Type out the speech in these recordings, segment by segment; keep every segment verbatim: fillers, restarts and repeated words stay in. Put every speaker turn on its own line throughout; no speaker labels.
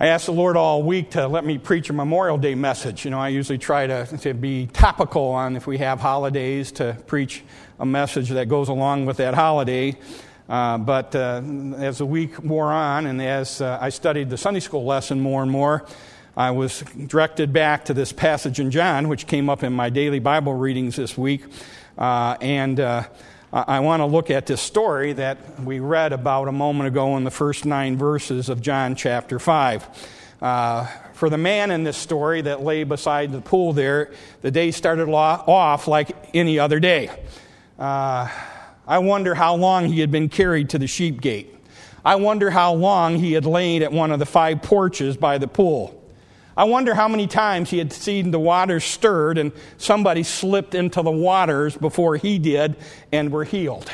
I asked the Lord all week to let me preach a Memorial Day message. You know, I usually try to, to be topical on if we have holidays to preach a message that goes along with that holiday. Uh, but uh, as the week wore on and as uh, I studied the Sunday school lesson more and more, I was directed back to this passage in John, which came up in my daily Bible readings this week. Uh, and uh, I want to look at this story that we read about a moment ago in the first nine verses of John chapter five. Uh, for the man in this story that lay beside the pool there, the day started off like any other day. Uh, I wonder how long he had been carried to the sheep gate. I wonder how long he had lain at one of the five porches by the pool. I wonder how many times he had seen the waters stirred and somebody slipped into the waters before he did and were healed.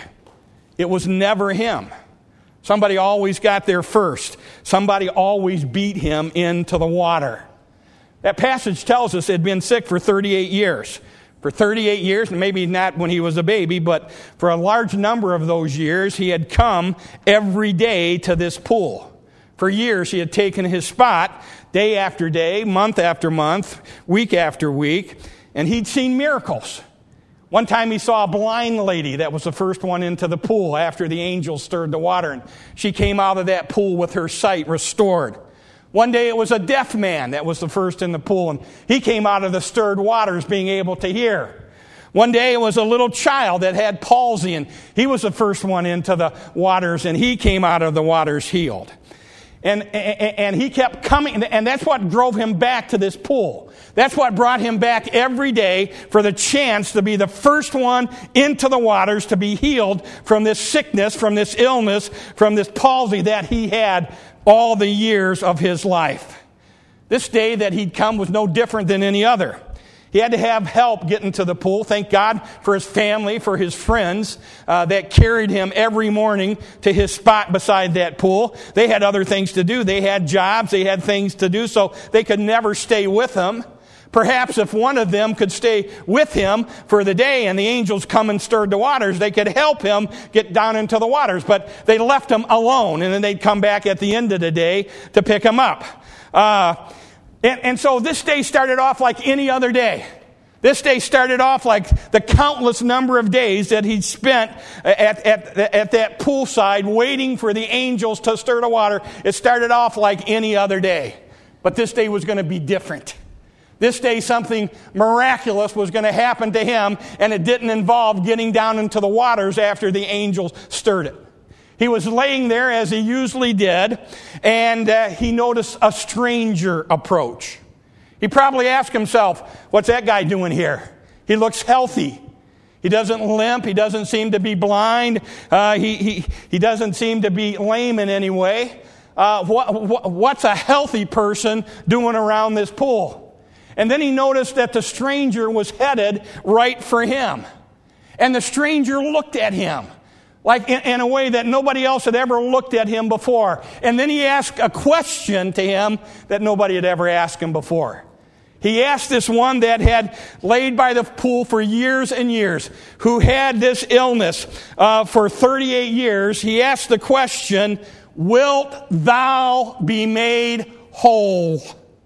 It was never him. Somebody always got there first. Somebody always beat him into the water. That passage tells us he'd been sick for thirty-eight years. For thirty-eight years, maybe not when he was a baby, but for a large number of those years, he had come every day to this pool. For years, he had taken his spot day after day, month after month, week after week, and he'd seen miracles. One time he saw a blind lady that was the first one into the pool after the angels stirred the water, and she came out of that pool with her sight restored. One day it was a deaf man that was the first in the pool, and he came out of the stirred waters being able to hear. One day it was a little child that had palsy, and he was the first one into the waters, and he came out of the waters healed. And, and and he kept coming, and that's what drove him back to this pool. That's what brought him back every day for the chance to be the first one into the waters to be healed from this sickness, from this illness, from this palsy that he had all the years of his life. This day that he'd come was no different than any other. He had to have help getting to the pool. Thank God for his family, for his friends uh, that carried him every morning to his spot beside that pool. They had other things to do. They had jobs. They had things to do, so they could never stay with him. Perhaps if one of them could stay with him for the day and the angels come and stirred the waters, they could help him get down into the waters. But they left him alone, and then they'd come back at the end of the day to pick him up. Uh, And, and so this day started off like any other day. This day started off like the countless number of days that he'd spent at, at, at that poolside waiting for the angels to stir the water. It started off like any other day. But this day was going to be different. This day something miraculous was going to happen to him, and it didn't involve getting down into the waters after the angels stirred it. He was laying there as he usually did, and uh, he noticed a stranger approach. He probably asked himself, what's that guy doing here? He looks healthy. He doesn't limp. He doesn't seem to be blind. Uh, he, he, he doesn't seem to be lame in any way. Uh, what, what, what's a healthy person doing around this pool? And then he noticed that the stranger was headed right for him. And the stranger looked at him. Like in, in a way that nobody else had ever looked at him before. And then he asked a question to him that nobody had ever asked him before. He asked this one that had laid by the pool for years and years, who had this illness uh, for thirty-eight years. He asked the question, wilt thou be made whole?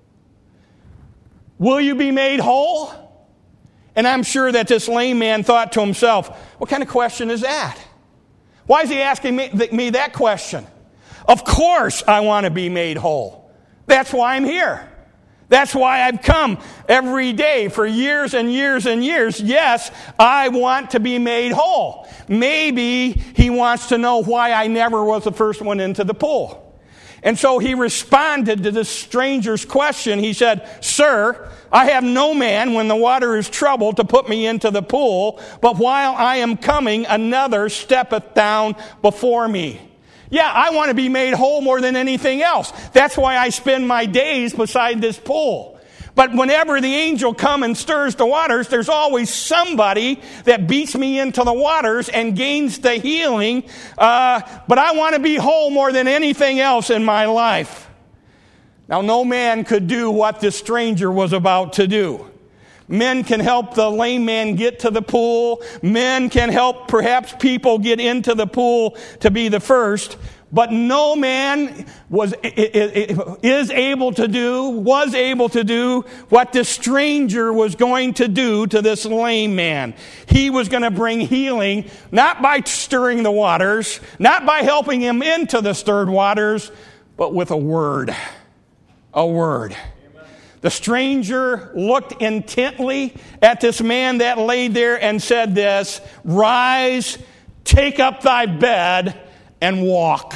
Will you be made whole? And I'm sure that this lame man thought to himself, what kind of question is that? Why is he asking me, me that question? Of course I want to be made whole. That's why I'm here. That's why I've come every day for years and years and years. Yes, I want to be made whole. Maybe he wants to know why I never was the first one into the pool. And so he responded to this stranger's question. He said, Sir, I have no man when the water is troubled to put me into the pool, but while I am coming, another steppeth down before me. Yeah, I want to be made whole more than anything else. That's why I spend my days beside this pool. But whenever the angel comes and stirs the waters, there's always somebody that beats me into the waters and gains the healing. Uh, but I want to be whole more than anything else in my life. Now, no man could do what this stranger was about to do. Men can help the lame man get to the pool. Men can help perhaps people get into the pool to be the first. But no man was is able to do, was able to do what this stranger was going to do to this lame man. He was going to bring healing, not by stirring the waters, not by helping him into the stirred waters, but with a word. A word. The stranger looked intently at this man that laid there and said this, "Rise, take up thy bed, and walk."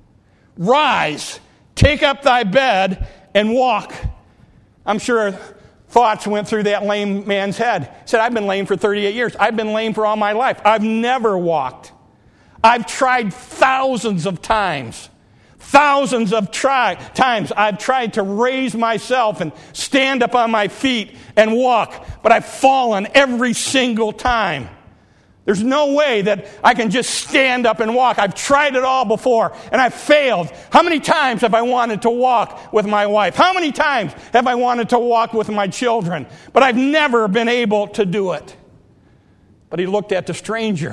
Rise, take up thy bed, and walk. I'm sure thoughts went through that lame man's head. He said, I've been lame for thirty-eight years. I've been lame for all my life. I've never walked. I've tried thousands of times. Thousands of try, times I've tried to raise myself and stand up on my feet and walk, but I've fallen every single time. There's no way that I can just stand up and walk. I've tried it all before, and I've failed. How many times have I wanted to walk with my wife? How many times have I wanted to walk with my children? But I've never been able to do it. But he looked at the stranger.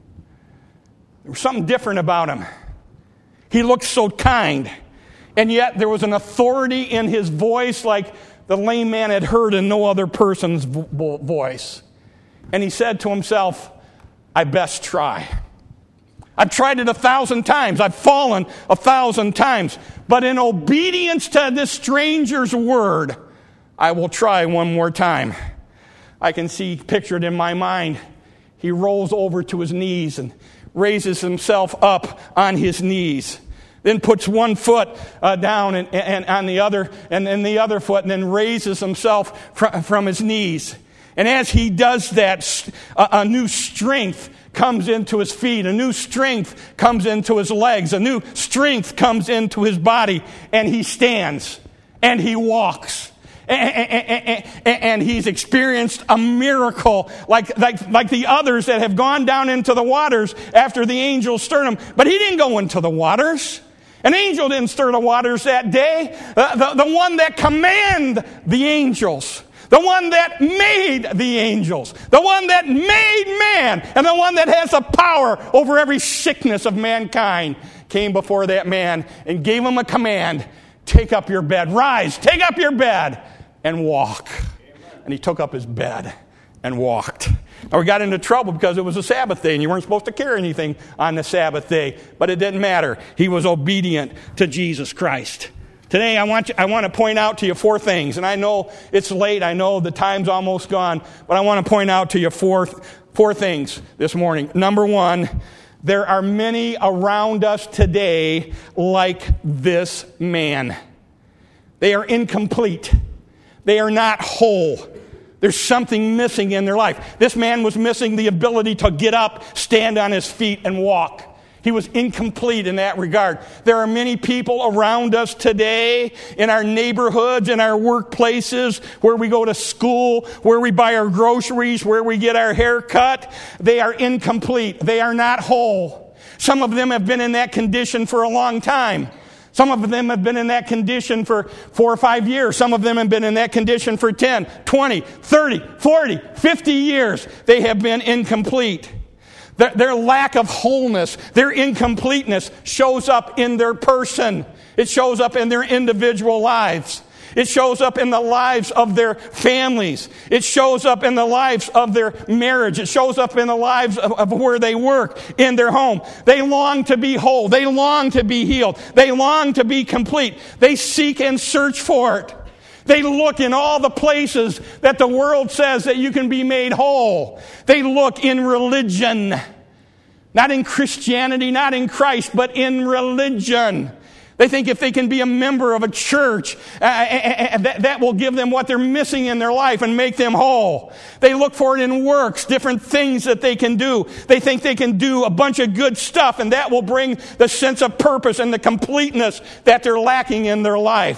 There was something different about him. He looked so kind, and yet there was an authority in his voice like the lame man had heard in no other person's vo- voice. And he said to himself, I best try. I've tried it a thousand times. I've fallen a thousand times. But in obedience to this stranger's word, I will try one more time. I can see pictured in my mind, he rolls over to his knees and raises himself up on his knees, then puts one foot uh, down and, and on the other, and then the other foot, and then raises himself fr- from his knees. And as he does that, a, a new strength comes into his feet, a new strength comes into his legs, a new strength comes into his body, and he stands and he walks. And he's experienced a miracle like, like, like the others that have gone down into the waters after the angel stirred him. But he didn't go into the waters. An angel didn't stir the waters that day. The, the, the one that commanded the angels. The one that made the angels. The one that made man. And the one that has the power over every sickness of mankind came before that man and gave him a command. Take up your bed. Rise. Take up your bed. And walk. Amen. And he took up his bed and walked. Now we got into trouble because it was a Sabbath day and you weren't supposed to carry anything on the Sabbath day. But it didn't matter. He was obedient to Jesus Christ. Today I want to, I want to point out to you four things. And I know it's late. I know the time's almost gone. But I want to point out to you four, four things this morning. Number one, there are many around us today like this man. They are incomplete. They are not whole. There's something missing in their life. This man was missing the ability to get up, stand on his feet, and walk. He was incomplete in that regard. There are many people around us today, in our neighborhoods, in our workplaces, where we go to school, where we buy our groceries, where we get our hair cut. They are incomplete. They are not whole. Some of them have been in that condition for a long time. Some of them have been in that condition for four or five years. Some of them have been in that condition for ten, twenty, thirty, forty, fifty years. They have been incomplete. Their, their lack of wholeness, their incompleteness shows up in their person. It shows up in their individual lives. It shows up in the lives of their families. It shows up in the lives of their marriage. It shows up in the lives of, of where they work, in their home. They long to be whole. They long to be healed. They long to be complete. They seek and search for it. They look in all the places that the world says that you can be made whole. They look in religion. Not in Christianity, not in Christ, but in religion. They think if they can be a member of a church, uh, uh, that, that will give them what they're missing in their life and make them whole. They look for it in works, different things that they can do. They think they can do a bunch of good stuff, and that will bring the sense of purpose and the completeness that they're lacking in their life.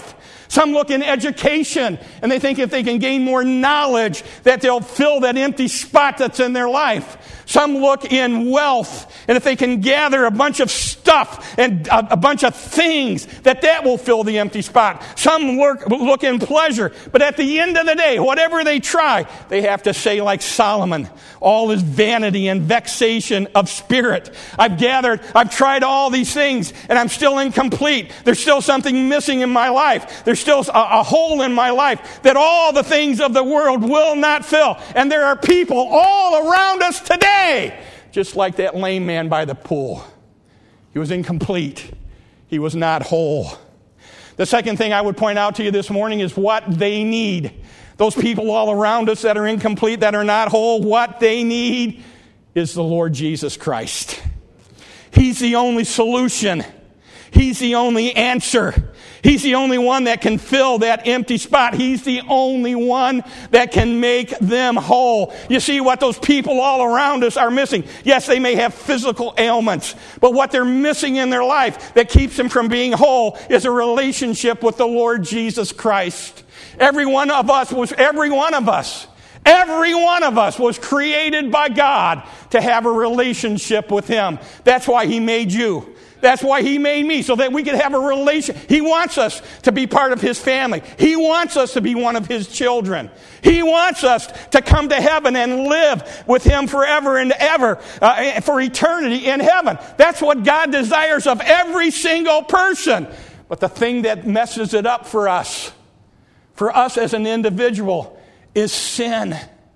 Some look in education, and they think if they can gain more knowledge, that they'll fill that empty spot that's in their life. Some look in wealth, and if they can gather a bunch of stuff and a, a bunch of things, that that will fill the empty spot. Some look, look in pleasure, but at the end of the day, whatever they try, they have to say like Solomon, all is vanity and vexation of spirit. I've gathered, I've tried all these things, and I'm still incomplete. There's still something missing in my life. There's still a, a hole in my life that all the things of the world will not fill. And there are people all around us today, just like that lame man by the pool. He was incomplete. He was not whole. The second thing I would point out to you this morning is what they need. Those people all around us that are incomplete, that are not whole, what they need is the Lord Jesus Christ. He's the only solution. He's the only answer. He's the only one that can fill that empty spot. He's the only one that can make them whole. You see what those people all around us are missing. Yes, they may have physical ailments, but what they're missing in their life that keeps them from being whole is a relationship with the Lord Jesus Christ. Every one of us was, every one of us, every one of us was created by God to have a relationship with Him. That's why He made you. That's why He made me, so that we could have a relation. He wants us to be part of His family. He wants us to be one of His children. He wants us to come to heaven and live with Him forever and ever, uh, for eternity in heaven. That's what God desires of every single person. But the thing that messes it up for us, for us as an individual, is sin.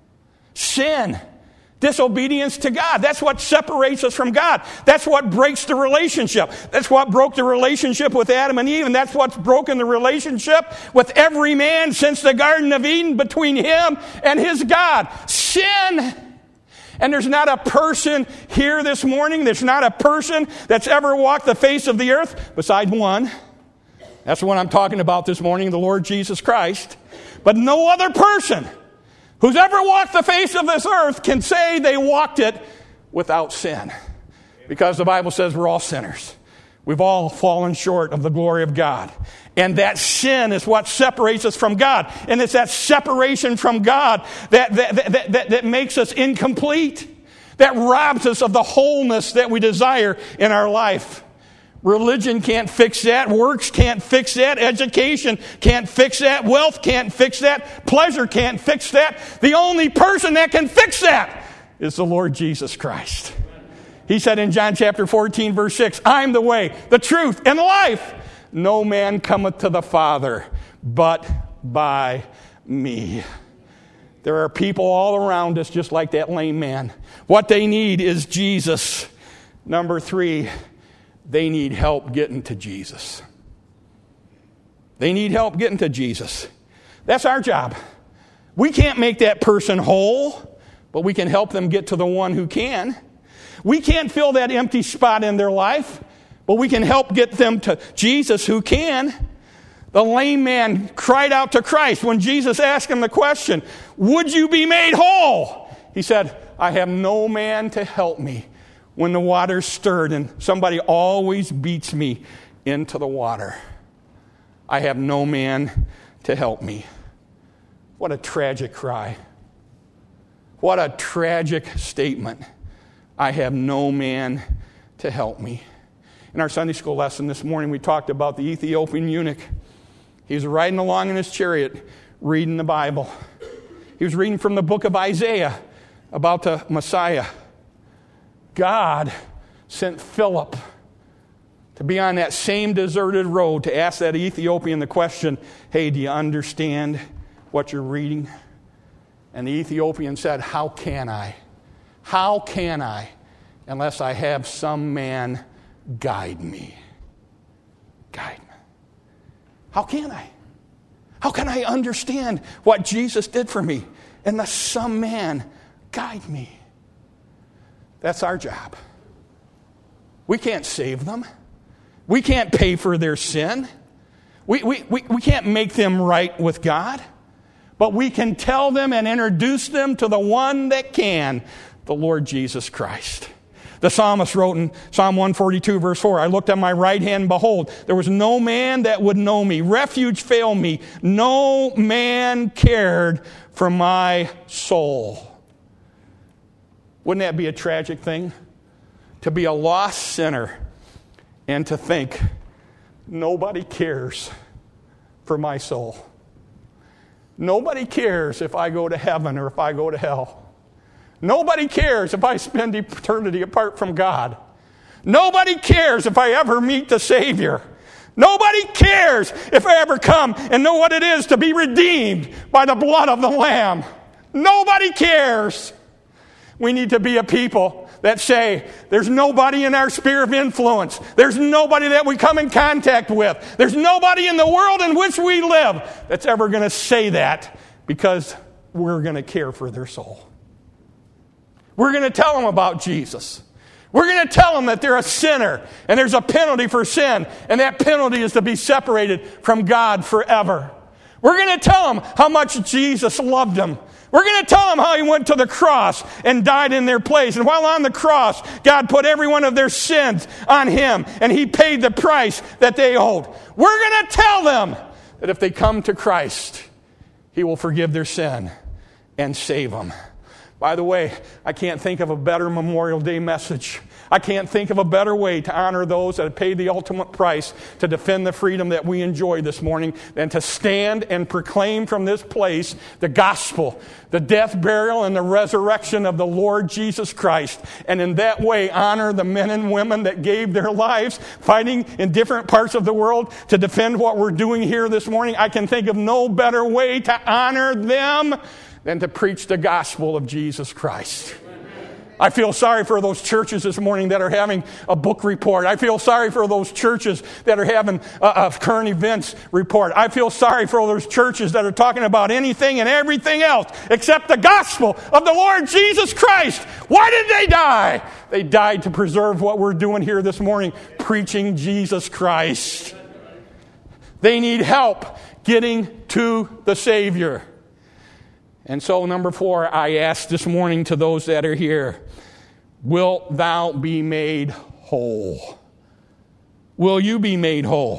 Sin. Disobedience to God. That's what separates us from God. That's what breaks the relationship. That's what broke the relationship with Adam and Eve, and that's what's broken the relationship with every man since the Garden of Eden between him and his God. Sin. And there's not a person here this morning, there's not a person that's ever walked the face of the earth besides one. That's the one I'm talking about this morning, the Lord Jesus Christ. But no other person who's ever walked the face of this earth can say they walked it without sin. Because the Bible says we're all sinners. We've all fallen short of the glory of God. And that sin is what separates us from God. And it's that separation from God that, that, that, that, that makes us incomplete. That robs us of the wholeness that we desire in our life. Religion can't fix that. Works can't fix that. Education can't fix that. Wealth can't fix that. Pleasure can't fix that. The only person that can fix that is the Lord Jesus Christ. He said in John chapter fourteen, verse six, I'm the way, the truth, and the life. No man cometh to the Father but by me. There are people all around us just like that lame man. What they need is Jesus. Number three, they need help getting to Jesus. They need help getting to Jesus. That's our job. We can't make that person whole, but we can help them get to the one who can. We can't fill that empty spot in their life, but we can help get them to Jesus who can. The lame man cried out to Christ when Jesus asked him the question, would you be made whole? He said, I have no man to help me when the water's stirred, and somebody always beats me into the water. I have no man to help me. What a tragic cry. What a tragic statement. I have no man to help me. In our Sunday school lesson this morning, we talked about the Ethiopian eunuch. He was riding along in his chariot, reading the Bible. He was reading from the book of Isaiah about the Messiah. God sent Philip to be on that same deserted road to ask that Ethiopian the question, hey, do you understand what you're reading? And the Ethiopian said, how can I? How can I unless I have some man guide me? Guide me. How can I? How can I understand what Jesus did for me unless some man guide me? That's our job. We can't save them. We can't pay for their sin. We, we, we, we can't make them right with God. But we can tell them and introduce them to the one that can, the Lord Jesus Christ. The psalmist wrote in Psalm one forty-two, verse four, I looked on my right hand, and behold, there was no man that would know me. Refuge failed me. No man cared for my soul. Wouldn't that be a tragic thing? To be a lost sinner and to think, nobody cares for my soul. Nobody cares if I go to heaven or if I go to hell. Nobody cares if I spend eternity apart from God. Nobody cares if I ever meet the Savior. Nobody cares if I ever come and know what it is to be redeemed by the blood of the Lamb. Nobody cares. We need to be a people that say, there's nobody in our sphere of influence. There's nobody that we come in contact with. There's nobody in the world in which we live that's ever going to say that because we're going to care for their soul. We're going to tell them about Jesus. We're going to tell them that they're a sinner and there's a penalty for sin, and that penalty is to be separated from God forever. We're going to tell them how much Jesus loved them. We're going to tell them how he went to the cross and died in their place. And while on the cross, God put every one of their sins on him, and he paid the price that they owed. We're going to tell them that if they come to Christ, he will forgive their sin and save them. By the way, I can't think of a better Memorial Day message. I can't think of a better way to honor those that have paid the ultimate price to defend the freedom that we enjoy this morning than to stand and proclaim from this place the gospel, the death, burial, and the resurrection of the Lord Jesus Christ. And in that way, honor the men and women that gave their lives fighting in different parts of the world to defend what we're doing here this morning. I can think of no better way to honor them than to preach the gospel of Jesus Christ. I feel sorry for those churches this morning that are having a book report. I feel sorry for those churches that are having a, a current events report. I feel sorry for those churches that are talking about anything and everything else except the gospel of the Lord Jesus Christ. Why did they die? They died to preserve what we're doing here this morning, preaching Jesus Christ. They need help getting to the Savior. And so, number four, I ask this morning to those that are here, wilt thou be made whole? Will you be made whole?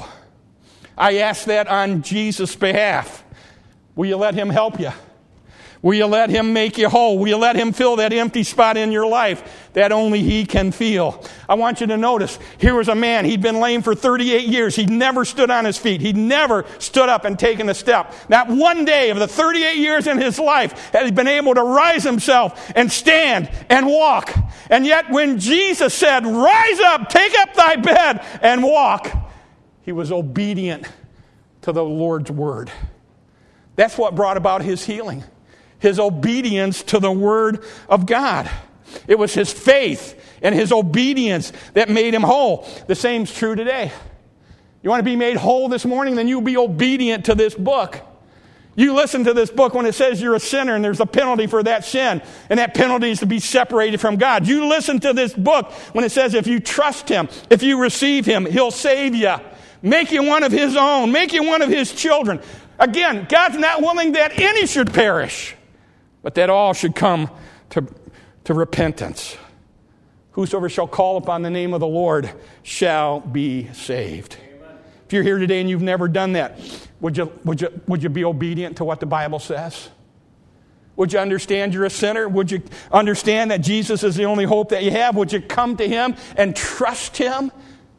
I ask that on Jesus' behalf. Will you let him help you? Will you let him make you whole? Will you let him fill that empty spot in your life that only he can fill? I want you to notice, here was a man, he'd been lame for thirty-eight years. He'd never stood on his feet. He'd never stood up and taken a step. Not one day of the thirty-eight years in his life had he been able to rise himself and stand and walk. And yet when Jesus said, rise up, take up thy bed and walk, he was obedient to the Lord's word. That's what brought about his healing. His obedience to the word of God. It was his faith and his obedience that made him whole. The same's true today. You want to be made whole this morning? Then you be obedient to this book. You listen to this book when it says you're a sinner and there's a penalty for that sin, and that penalty is to be separated from God. You listen to this book when it says if you trust him, if you receive him, he'll save you, make you one of his own, make you one of his children. Again, God's not willing that any should perish, but that all should come to, to repentance. Whosoever shall call upon the name of the Lord shall be saved. Amen. If you're here today and you've never done that, would you, would you, would you be obedient to what the Bible says? Would you understand you're a sinner? Would you understand that Jesus is the only hope that you have? Would you come to him and trust him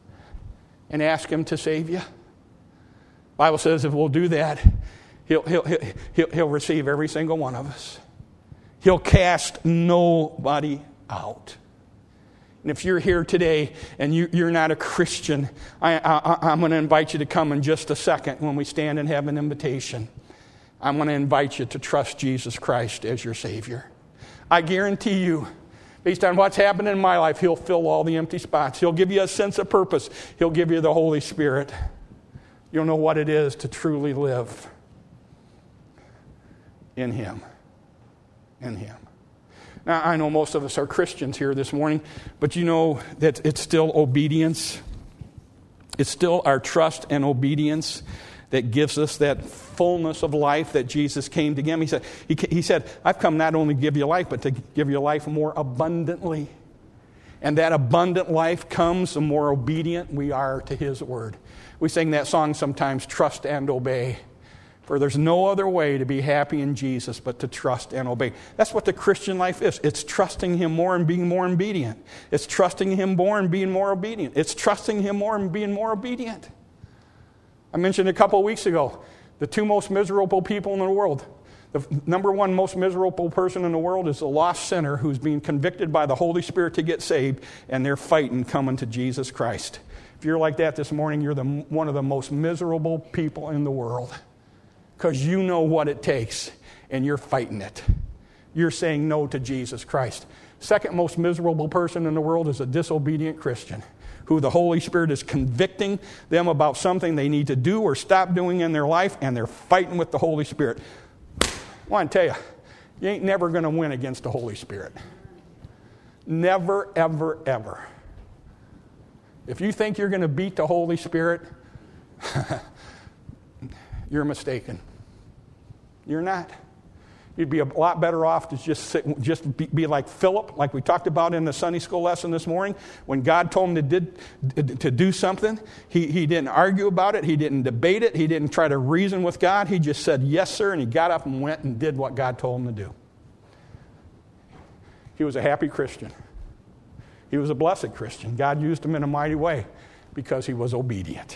and ask him to save you? The Bible says if we'll do that, he'll, he'll, he'll, he'll receive every single one of us. He'll cast nobody out. And if you're here today and you, you're not a Christian, I, I, I'm going to invite you to come in just a second when we stand and have an invitation. I'm going to invite you to trust Jesus Christ as your Savior. I guarantee you, based on what's happened in my life, he'll fill all the empty spots. He'll give you a sense of purpose. He'll give you the Holy Spirit. You'll know what it is to truly live in him. In him. Now, I know most of us are Christians here this morning, but you know that it's still obedience. It's still our trust and obedience that gives us that fullness of life that Jesus came to give. He said, he, he said, I've come not only to give you life, but to give you life more abundantly. And that abundant life comes the more obedient we are to His word. We sing that song sometimes, trust and obey. For there's no other way to be happy in Jesus but to trust and obey. That's what the Christian life is. It's trusting Him more and being more obedient. It's trusting Him more and being more obedient. It's trusting Him more and being more obedient. I mentioned a couple of weeks ago, the two most miserable people in the world. The number one most miserable person in the world is a lost sinner who's being convicted by the Holy Spirit to get saved, and they're fighting coming to Jesus Christ. If you're like that this morning, you're the, one of the most miserable people in the world. Because you know what it takes, and you're fighting it. You're saying no to Jesus Christ. Second most miserable person in the world is a disobedient Christian, who the Holy Spirit is convicting them about something they need to do or stop doing in their life, and they're fighting with the Holy Spirit. I want to tell you, you ain't never going to win against the Holy Spirit. Never, ever, ever. If you think you're going to beat the Holy Spirit, you're mistaken. You're not. You'd be a lot better off to just sit, just be, be like Philip, like we talked about in the Sunday school lesson this morning. When God told him to, did, to do something, he, he didn't argue about it. He didn't debate it. He didn't try to reason with God. He just said, yes, sir, and he got up and went and did what God told him to do. He was a happy Christian. He was a blessed Christian. God used him in a mighty way because he was obedient.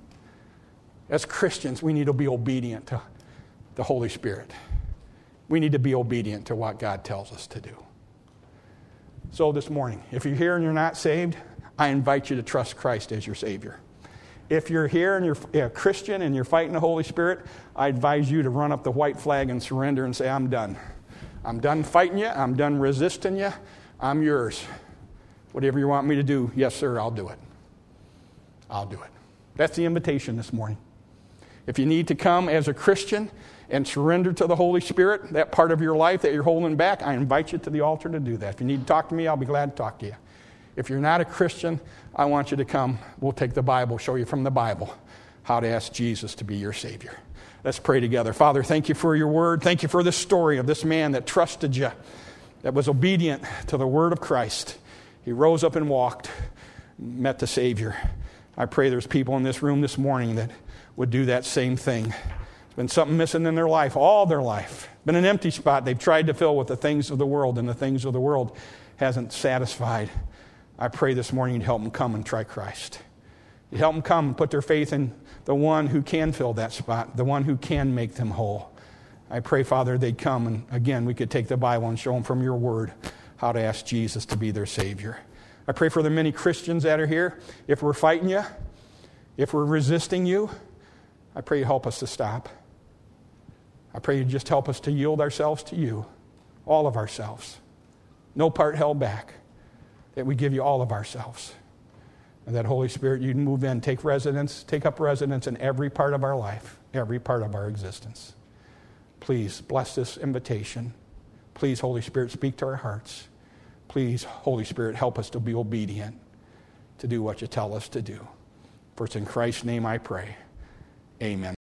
As Christians, we need to be obedient to the Holy Spirit. We need to be obedient to what God tells us to do. So this morning, if you're here and you're not saved, I invite you to trust Christ as your Savior. If you're here and you're a Christian and you're fighting the Holy Spirit, I advise you to run up the white flag and surrender and say, I'm done. I'm done fighting you. I'm done resisting you. I'm yours. Whatever you want me to do, yes, sir, I'll do it. I'll do it. That's the invitation this morning. If you need to come as a Christian and surrender to the Holy Spirit, that part of your life that you're holding back, I invite you to the altar to do that. If you need to talk to me, I'll be glad to talk to you. If you're not a Christian, I want you to come. We'll take the Bible, show you from the Bible how to ask Jesus to be your Savior. Let's pray together. Father, thank you for your word. Thank you for this story of this man that trusted you, that was obedient to the word of Christ. He rose up and walked, met the Savior. I pray there's people in this room this morning that would do that same thing. There's been something missing in their life, all their life. Been an empty spot they've tried to fill with the things of the world, and the things of the world hasn't satisfied. I pray this morning you'd help them come and try Christ. You'd help them come and put their faith in the one who can fill that spot, the one who can make them whole. I pray, Father, they'd come, and again, we could take the Bible and show them from your word how to ask Jesus to be their Savior. I pray for the many Christians that are here. If we're fighting you, if we're resisting you, I pray you help us to stop. I pray you just help us to yield ourselves to you, all of ourselves. No part held back, that we give you all of ourselves. And that Holy Spirit, you'd move in, take residence, take up residence in every part of our life, every part of our existence. Please bless this invitation. Please, Holy Spirit, speak to our hearts. Please, Holy Spirit, help us to be obedient, to do what you tell us to do. For it's in Christ's name I pray. Amen.